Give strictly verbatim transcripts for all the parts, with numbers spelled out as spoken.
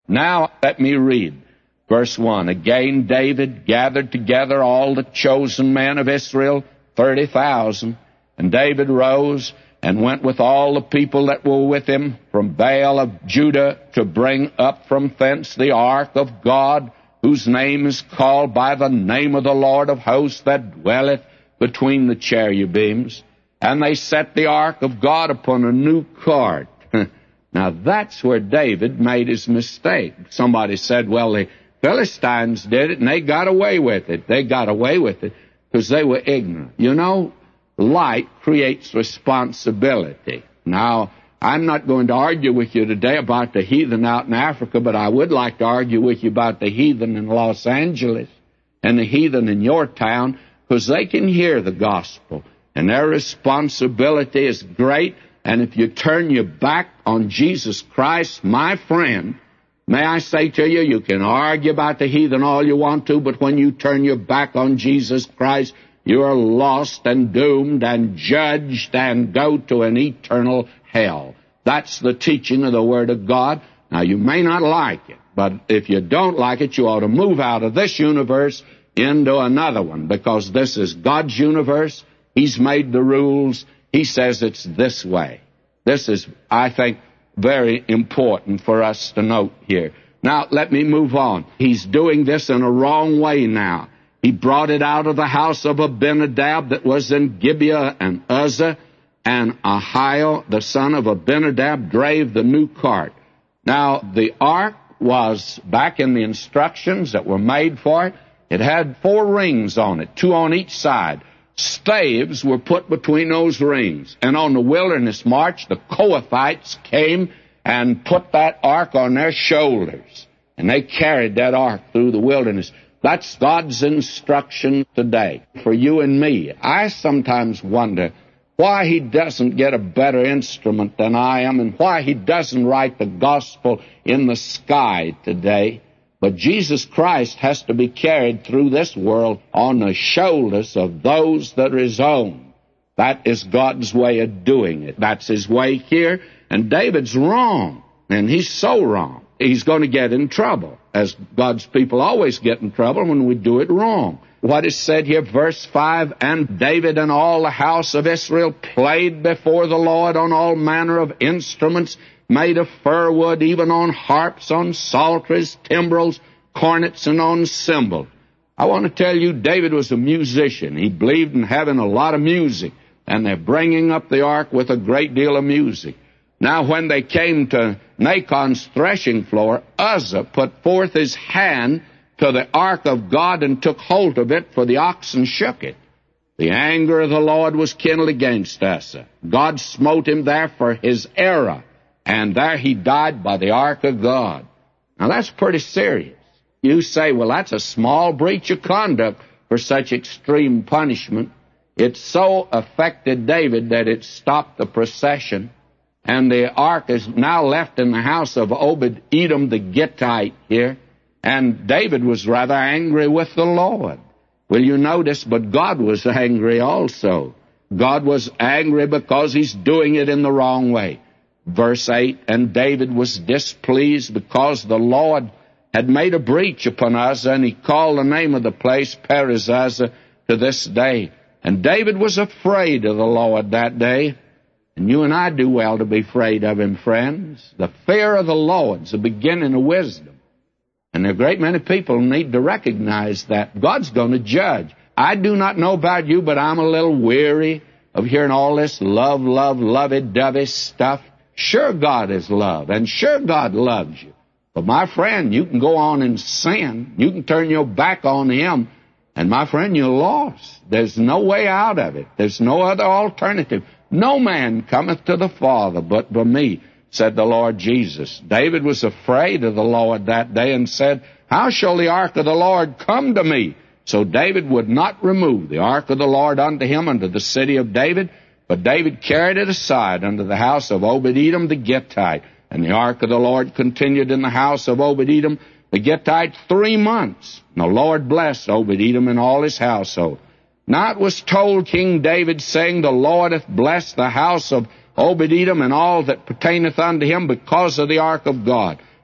Now let me read verse one. Again David gathered together all the chosen men of Israel, thirty thousand. And David rose and went with all the people that were with him from Baal of Judah to bring up from thence the ark of God, whose name is called by the name of the Lord of hosts, that dwelleth between the cherubims. And they set the ark of God upon a new cart. Now that's where David made his mistake. Somebody said, well, the Philistines did it and they got away with it. They got away with it because they were ignorant. You know, light creates responsibility. Now, I'm not going to argue with you today about the heathen out in Africa, but I would like to argue with you about the heathen in Los Angeles and the heathen in your town, because they can hear the gospel, and their responsibility is great. And if you turn your back on Jesus Christ, my friend, may I say to you, you can argue about the heathen all you want to, but when you turn your back on Jesus Christ, you are lost and doomed and judged and go to an eternal hell. That's the teaching of the Word of God. Now, you may not like it, but if you don't like it, you ought to move out of this universe into another one, because this is God's universe. He's made the rules. He says it's this way. This is, I think, very important for us to note here. Now, let me move on. He's doing this in a wrong way now. He brought it out of the house of Abinadab that was in Gibeah and Uzzah, and Ahio, the son of Abinadab, drave the new cart. Now, the ark was, back in the instructions that were made for it, it had four rings on it, two on each side. Staves were put between those rings. And on the wilderness march, the Kohathites came and put that ark on their shoulders. And they carried that ark through the wilderness. That's God's instruction today for you and me. I sometimes wonder why He doesn't get a better instrument than I am, and why He doesn't write the gospel in the sky today. But Jesus Christ has to be carried through this world on the shoulders of those that are His own. That is God's way of doing it. That's His way here. And David's wrong, and he's so wrong. He's going to get in trouble, as God's people always get in trouble when we do it wrong. What is said here, verse five, and David and all the house of Israel played before the Lord on all manner of instruments made of fir wood, even on harps, on psalteries, timbrels, cornets, and on cymbals. I want to tell you, David was a musician. He believed in having a lot of music, and they're bringing up the ark with a great deal of music. Now, when they came to Nachon's threshing floor, Uzzah put forth his hand to the ark of God and took hold of it, for the oxen shook it. The anger of the Lord was kindled against Uzzah. God smote him there for his error, and there he died by the ark of God. Now, that's pretty serious. You say, well, that's a small breach of conduct for such extreme punishment. It so affected David that it stopped the procession, and the ark is now left in the house of Obed-Edom the Gittite here, and David was rather angry with the Lord. Will you notice, but God was angry also. God was angry because he's doing it in the wrong way. Verse eight, and David was displeased because the Lord had made a breach upon Uzzah, and he called the name of the place Perez-Uzzah to this day. And David was afraid of the Lord that day. And you and I do well to be afraid of him, friends. The fear of the Lord's the beginning of wisdom. And there are a great many people who need to recognize that God's going to judge. I do not know about you, but I'm a little weary of hearing all this love, love, lovey-dovey stuff. Sure, God is love, and sure, God loves you. But my friend, you can go on and sin. You can turn your back on Him, and my friend, you're lost. There's no way out of it. There's no other alternative. No man cometh to the Father but by me, said the Lord Jesus. David was afraid of the Lord that day and said, how shall the ark of the Lord come to me? So David would not remove the ark of the Lord unto him unto the city of David, but David carried it aside unto the house of Obed-Edom the Gittite. And the ark of the Lord continued in the house of Obed-Edom the Gittite three months. And the Lord blessed Obed-Edom and all his household. Now it was told King David, saying, the Lord hath blessed the house of Obed-Edom and all that pertaineth unto him because of the ark of God.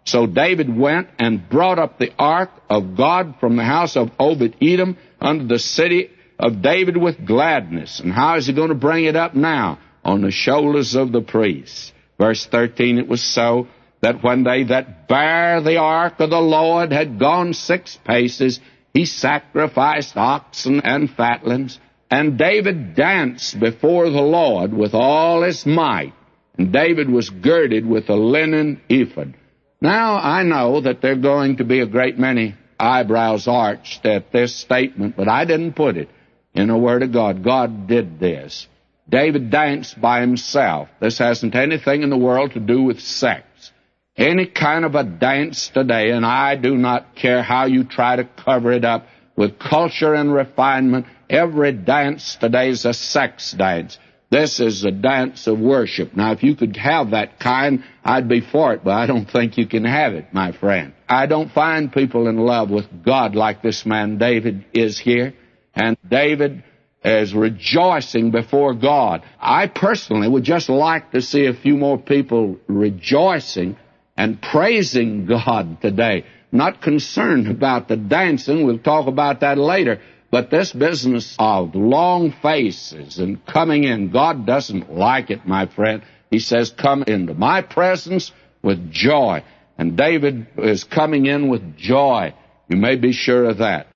So David went and brought up the ark of God from the house of Obed-Edom unto the city of David with gladness. And how is he going to bring it up now? On the shoulders of the priests. Verse thirteen, it was so that when they that bare the ark of the Lord had gone six paces, he sacrificed oxen and fatlings. And David danced before the Lord with all his might. And David was girded with a linen ephod. Now, I know that there are going to be a great many eyebrows arched at this statement, but I didn't put it in the Word of God. God did this. David danced by himself. This hasn't anything in the world to do with sex. Any kind of a dance today, and I do not care how you try to cover it up with culture and refinement, every dance today is a sex dance. This is a dance of worship. Now, if you could have that kind, I'd be for it, but I don't think you can have it, my friend. I don't find people in love with God like this man David is here. And David is rejoicing before God. I personally would just like to see a few more people rejoicing and praising God today. Not concerned about the dancing. We'll talk about that later. But this business of long faces and coming in, God doesn't like it, my friend. He says, come into my presence with joy. And David is coming in with joy. You may be sure of that.